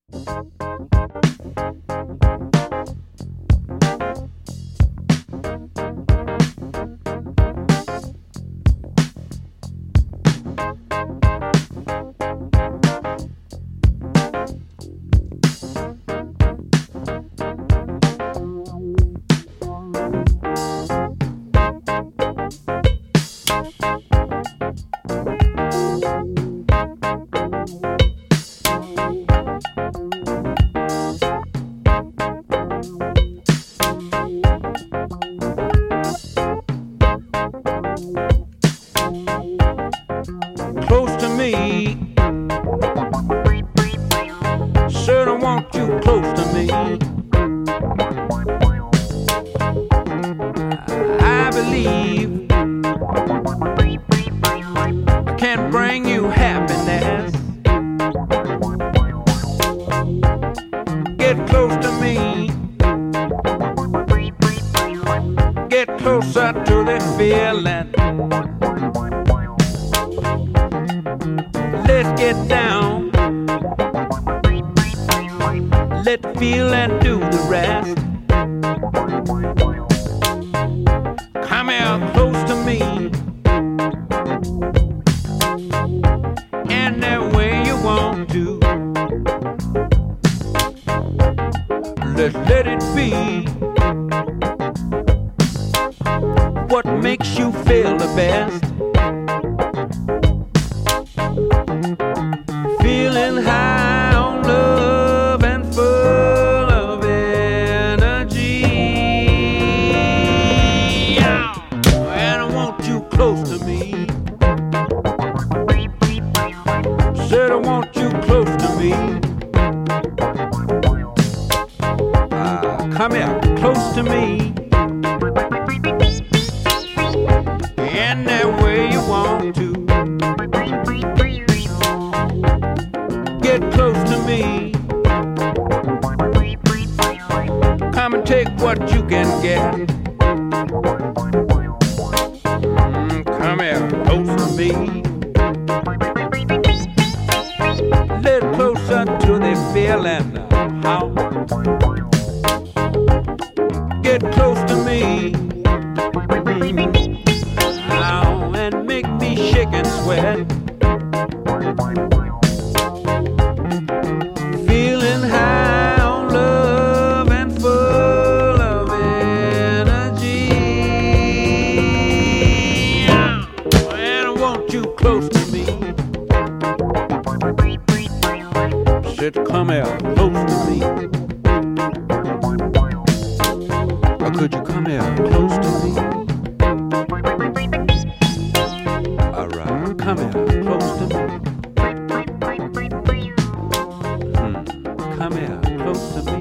Close to me, sure, I want you close to me. I believe I can bring you happiness. Get close to me, get closer to the feeling. Let's get down, let feel and do the rest. Come here close to me, and that way you want to. Let's let it be what makes you feel the best. Feeling high on love and full of energy. And I want you close to me. Said I want you close to me. Come here, close to me. And that way you want to. Get close to me. Come and take what you can get. Come here, close to me. Little closer to the feeling. How? Get close to me. Now and make me shake and sweat. Feeling high on love and full of energy. And I want you close to me. Said come here close to me. Or could you come here close to me? Alright, come here close to me. Come here, close to me.